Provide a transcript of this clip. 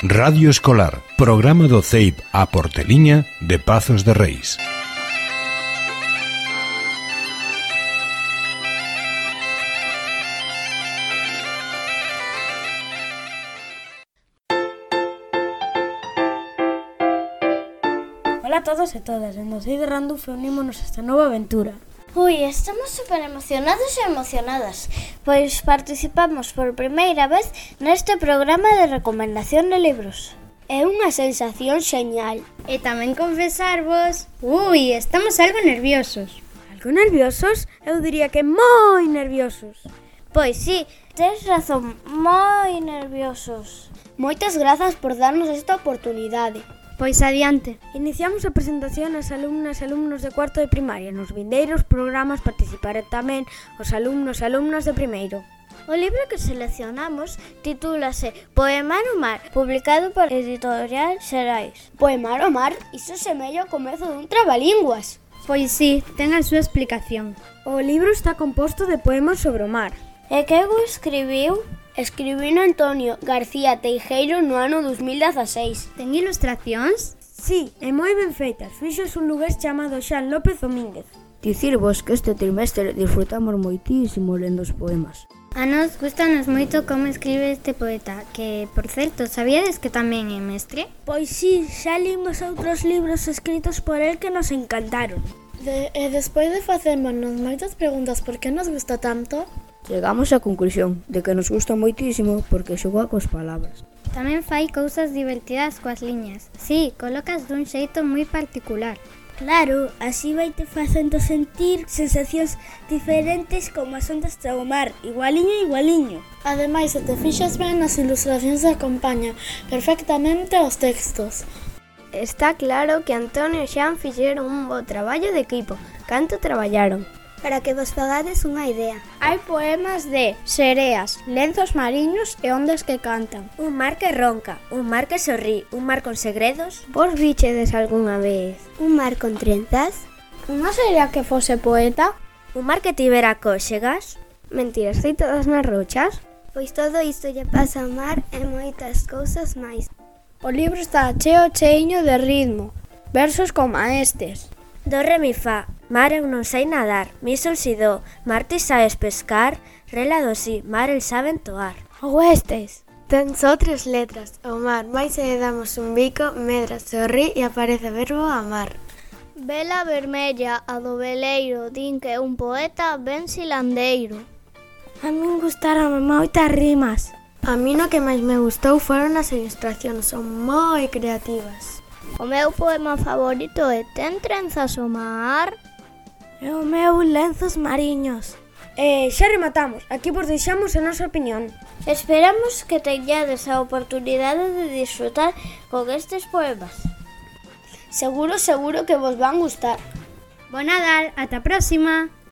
Radio Escolar, programa do CEIP a Porteliña de Pazos de Reis. Ola a todos e todas, en Docei de Randulfo unímonos a esta nova aventura. Ui, estamos super emocionados e emocionadas, pois participamos por primeira vez neste programa de recomendación de libros. É unha sensación xeñal. E tamén confesarvos, estamos algo nerviosos. Algo nerviosos? Eu diría que moi nerviosos. Pois sí, tes razón, moi nerviosos. Moitas grazas por darnos esta oportunidade. Pois adiante. Iniciamos a presentación ás alumnas e alumnos de cuarto de primaria. Nos vindeiros programas participarán tamén os alumnos e alumnas de primeiro. O libro que seleccionamos titúlase Poemar o mar, publicado por Editorial Xerais. Poemar o mar? Iso semella o comezo dun trabalínguas. Pois sí, ten a súa explicación. O libro está composto de poemas sobre o mar. E que o escribiu? Escribino Antonio García Teijeiro no ano 2016. Ten ilustracións? Sí, e moi ben feitas. Fixos un lugués chamado Xan López Domínguez. Dicirvos que este trimestre disfrutamos moitísimo lendo os poemas. A nos gustanos moito como escribe este poeta, que, por certo, sabíades que tamén é mestre? Pois sí, xa limos outros libros escritos por el que nos encantaron. E despois de facernos moitas preguntas por que nos gusta tanto, chegamos á conclusión de que nos gusta moitísimo porque xoga coas palabras. Tamén fai cousas divertidas coas liñas. Sí, colocas dun xeito moi particular. Claro, así vaite facendo sentir sensacións diferentes como as ondas do mar, igualiño. Ademais, se te fixas ben, as ilustracións acompañan perfectamente os textos. Está claro que Antonio e Xan fixeron un bo traballo de equipo. Canto traballaron? Para que vos fagades unha idea. Hai poemas de sereas, lenzos mariños e ondas que cantan. Un mar que ronca, un mar que sorrí, un mar con segredos. Vos vichedes algunha vez un mar con trenzas? Unha serea que fose poeta? Un mar que tivera cóxegas? Mentiras feitadas nas rochas? Pois todo isto lle pasa ao mar e moitas cousas máis. O libro está cheiño de ritmo, versos como estes. Do re mi fa, mar eu non sei nadar, mi sol si do, mar ti sabes pescar, re la do si, mar el sabe entoar. Ou estes. Ten só 3 letras, o mar, máis se lle damos un bico, medra, sorrí e aparece o verbo amar. Vela vermella, a do veleiro, din que un poeta ben silandeiro. A min gustaron moitas rimas. A mí no que máis me gustou foron as ilustracións, son moi creativas. O meu poema favorito é Ten trenzas o mar? E o meu lenzos mariños. Xa rematamos, aquí vos deixamos a nosa opinión. Esperamos que teñades a oportunidade de disfrutar con estes poemas. Seguro que vos van gustar. Bo Nadal, ata a próxima!